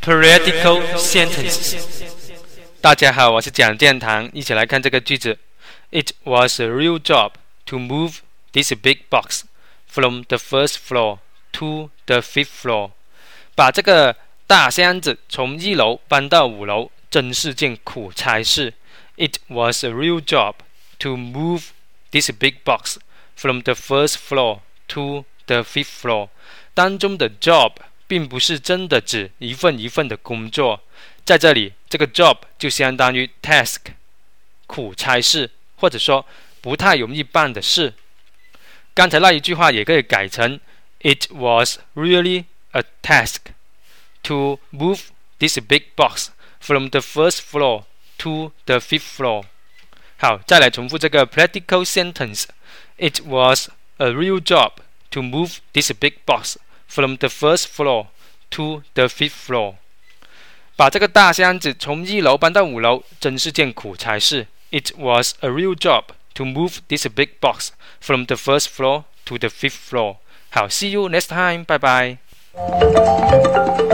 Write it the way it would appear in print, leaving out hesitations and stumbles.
Theoretical sentences。大家好，我是蒋建堂，一起来看这个句子。It was a real job to move this big box from the first floor to the fifth floor。把这个大箱子从1楼搬到5楼，真是件苦差事。It was a real job to move this big box from the first floor to the fifth floor。当中的 job 并不是真的指一份一份的工作，在这里这个 job 就相当于 task 苦差事，或者说不太容易办的事。刚才那一句话也可以改成 It was really a task to move this big box from the first floor to the fifth floor。 好，再来重复这个 practical sentence。 It was a real job to move this big box from the first floor to the fifth floor。 把这个大箱子从1楼搬到5楼，真是件苦差事。 It was a real job to move this big box from the first floor to the fifth floor。 好， see you next time， 拜拜。